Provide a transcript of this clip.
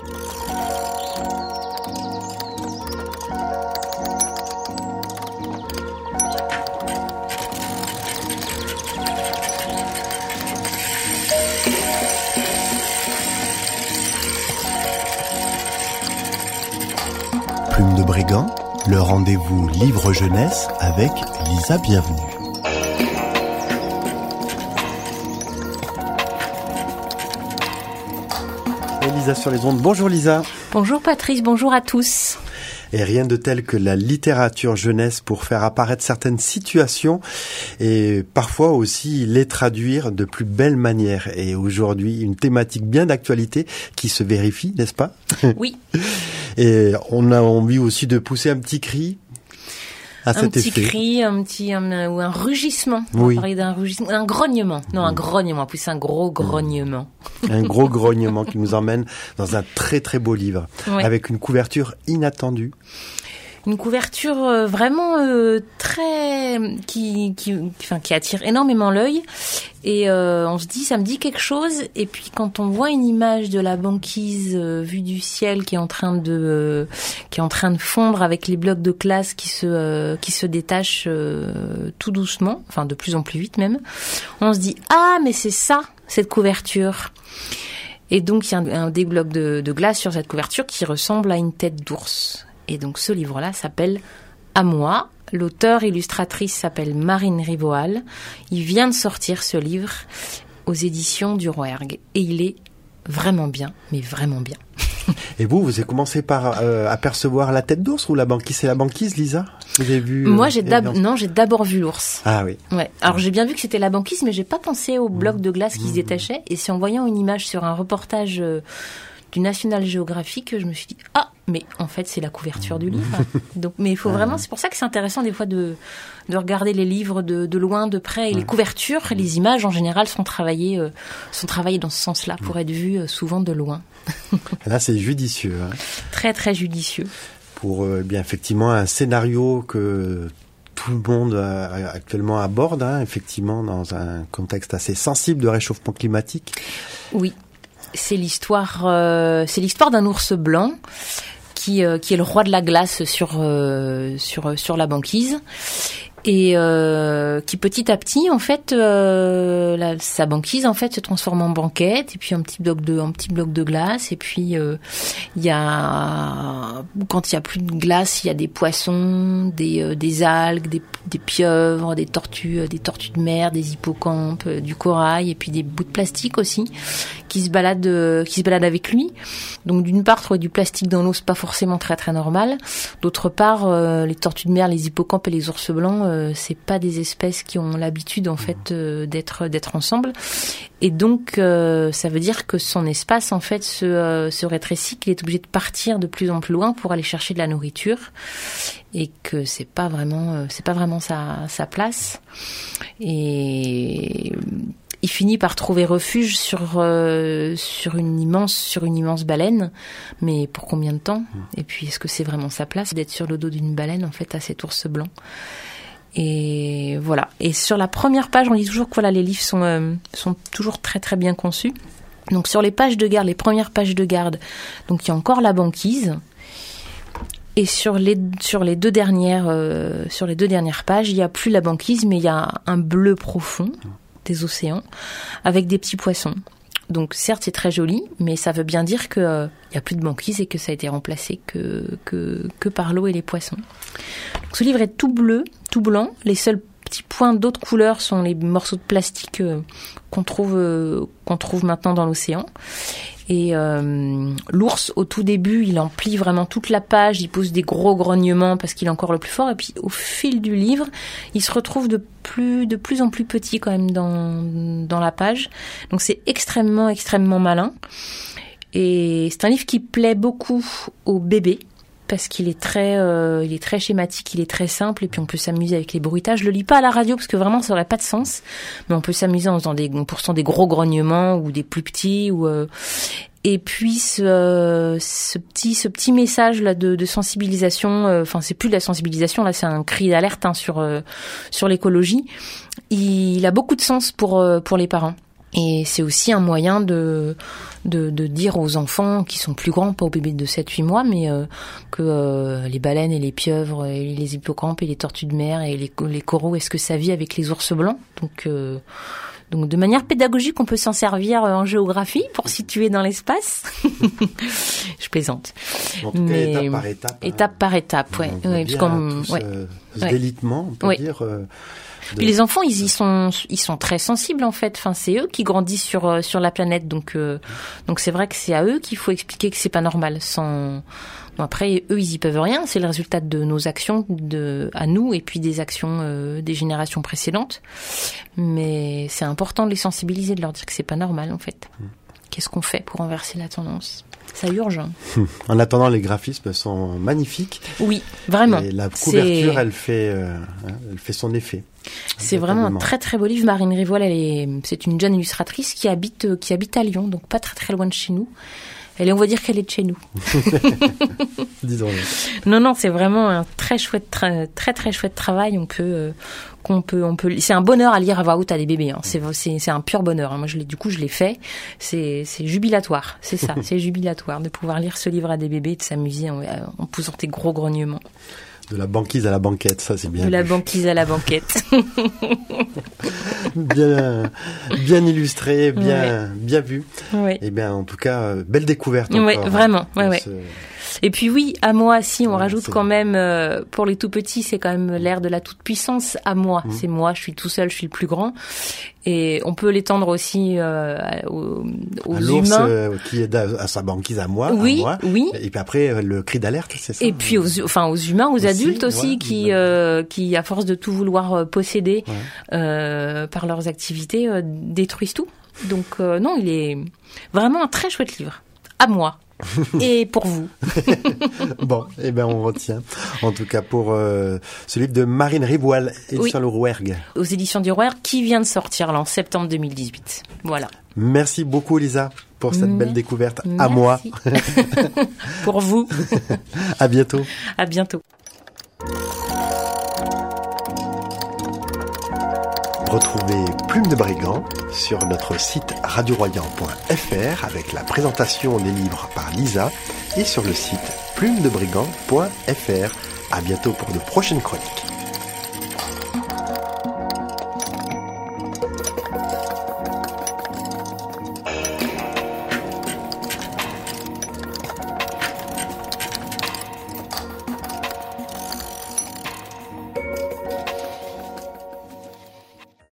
Plume de Brigand, le rendez-vous livre jeunesse avec Lisa Bienvenue. Et Lisa sur les ondes. Bonjour Lisa. Bonjour Patrice, bonjour à tous. Et rien de tel que la littérature jeunesse pour faire apparaître certaines situations et parfois aussi les traduire de plus belle manière. Et aujourd'hui, une thématique bien d'actualité qui se vérifie, n'est-ce pas ? Oui. Et on a envie aussi de pousser un petit cri à cet effet. Un petit cri, ou un rugissement. On va parler d'un rugissement, un grognement. Non, un grognement, plus un gros grognement. Un gros grognement qui nous emmène dans un très très beau livre, avec une couverture inattendue. Une couverture vraiment très qui attire énormément l'œil et on se dit ça me dit quelque chose et puis quand on voit une image de la banquise vue du ciel qui est en train de fondre avec les blocs de glace qui se détachent tout doucement, enfin de plus en plus vite même, on se dit ah mais c'est ça cette couverture. Et donc il y a des blocs de glace sur cette couverture qui ressemble à une tête d'ours. Et donc ce livre-là s'appelle « À moi ». L'auteure-illustratrice s'appelle Marine Rivoal. Il vient de sortir ce livre aux éditions du Rouergue. Et il est vraiment bien, mais vraiment bien. Et vous avez commencé par apercevoir la tête d'ours ou la banquise ? C'est la banquise, Lisa ? Vous avez vu Moi, j'ai d'abord vu l'ours. Ah oui. Ouais. Alors j'ai bien vu que c'était la banquise, mais j'ai pas pensé au bloc de glace qui se détachait. Et c'est en voyant une image sur un reportage du National Geographic que je me suis dit ah mais en fait c'est la couverture du livre. Donc mais il faut vraiment, c'est pour ça que c'est intéressant des fois de regarder les livres de loin, de près, et les couvertures, les images en général sont travaillées dans ce sens-là pour être vues souvent de loin. Là c'est judicieux. Hein. Très très judicieux. Pour bien effectivement un scénario que tout le monde actuellement aborde, hein, effectivement dans un contexte assez sensible de réchauffement climatique. Oui. C'est l'histoire d'un ours blanc qui est le roi de la glace sur la banquise et qui petit à petit en fait sa banquise en fait se transforme en banquette et puis un petit bloc de glace et puis il y a quand il y a plus de glace il y a des poissons, des algues, des pieuvres, des tortues de mer, des hippocampes, du corail et puis des bouts de plastique aussi qui se baladent avec lui. Donc d'une part trouver du plastique dans l'eau c'est pas forcément très très normal. D'autre part les tortues de mer, les hippocampes et les ours blancs c'est pas des espèces qui ont l'habitude en fait d'être ensemble et donc ça veut dire que son espace en fait se rétrécit, qu'il est obligé de partir de plus en plus loin pour aller chercher de la nourriture et que c'est pas vraiment sa place et il finit par trouver refuge sur une immense baleine, mais pour combien de temps ? Et puis est-ce que c'est vraiment sa place d'être sur le dos d'une baleine en fait à cet ours blanc ? Et voilà. Et sur la première page, on dit toujours que voilà, les livres sont toujours très très bien conçus. Donc sur les pages de garde, les premières pages de garde, donc il y a encore la banquise. Et sur les deux dernières pages, il y a plus la banquise, mais il y a un bleu profond des océans avec des petits poissons. Donc certes c'est très joli, mais ça veut bien dire que y a plus de banquise et que ça a été remplacé que par l'eau et les poissons. Donc, ce livre est tout bleu, tout blanc. Les seuls petits points d'autres couleurs sont les morceaux de plastique qu'on trouve maintenant dans l'océan. Et l'ours, au tout début, il emplit vraiment toute la page, il pose des gros grognements parce qu'il est encore le plus fort. Et puis, au fil du livre, il se retrouve de plus en plus petit quand même dans la page. Donc, c'est extrêmement, extrêmement malin. Et c'est un livre qui plaît beaucoup aux bébés parce qu'il est très schématique, il est très simple et puis on peut s'amuser avec les bruitages. Je le lis pas à la radio parce que vraiment ça aurait pas de sens, mais on peut s'amuser en faisant des gros grognements ou des plus petits et puis ce petit message là de sensibilisation, enfin c'est plus de la sensibilisation là, c'est un cri d'alerte sur l'écologie. Il a beaucoup de sens pour les parents. Et c'est aussi un moyen de dire aux enfants qui sont plus grands, pas aux bébés de 7-8 mois, mais que les baleines et les pieuvres et les hippocampes et les tortues de mer et les coraux, est-ce que ça vit avec les ours blancs? Donc de manière pédagogique, on peut s'en servir en géographie pour situer dans l'espace. Je plaisante. En tout cas, étape par étape. Étape par étape, ouais. Ouais, ce délitement, on peut dire. Puis les enfants, ils sont très sensibles en fait. Enfin, c'est eux qui grandissent sur la planète, donc c'est vrai que c'est à eux qu'il faut expliquer que c'est pas normal. Bon, après, eux, ils y peuvent rien. C'est le résultat de nos actions, à nous, et puis des actions des générations précédentes. Mais c'est important de les sensibiliser, de leur dire que c'est pas normal en fait. Qu'est-ce qu'on fait pour renverser la tendance? Ça urge. En attendant, les graphismes sont magnifiques. Oui, vraiment. Et la couverture, elle fait son effet. C'est vraiment un très très beau livre. Marine Rivoal, c'est une jeune illustratrice qui habite à Lyon, donc pas très très loin de chez nous. On va dire qu'elle est de chez nous. Disons-le. Non, c'est vraiment un très chouette, très très chouette travail. C'est un bonheur à lire à voix haute à des bébés. Hein. C'est un pur bonheur. Hein. Moi, je l'ai fait. C'est jubilatoire. C'est ça. C'est jubilatoire de pouvoir lire ce livre à des bébés et de s'amuser en poussant des gros grognements. De la banquise à la banquette, ça c'est bien. De la banquise à la banquette. bien illustré, bien vu. Ouais. Et bien, en tout cas, belle découverte. Oui, vraiment. Hein, ouais. Et puis oui, à moi, si on rajoute quand même, pour les tout petits, c'est quand même l'ère de la toute-puissance. À moi, c'est moi, je suis tout seul, je suis le plus grand. Et on peut l'étendre aussi aux humains. Qui est à sa banquise à moi. Oui, à moi. oui. Et puis après, le cri d'alerte, c'est ça. Et puis aux humains, aux adultes aussi, voilà, qui, à force de tout vouloir posséder par leurs activités, détruisent tout. Donc non, il est vraiment un très chouette livre. À moi. Et pour vous. Bon, on retient. En tout cas, pour ce livre de Marine Rivoal, édition Le Rouergue. Aux éditions du Rouergue, qui vient de sortir là en septembre 2018. Voilà. Merci beaucoup, Lisa, pour cette belle découverte. Merci. À moi. Pour vous. À bientôt. À bientôt. Retrouvez Plume de Brigand sur notre site radioroyan.fr avec la présentation des livres par Lisa et sur le site plumedebrigand.fr. À bientôt pour de prochaines chroniques.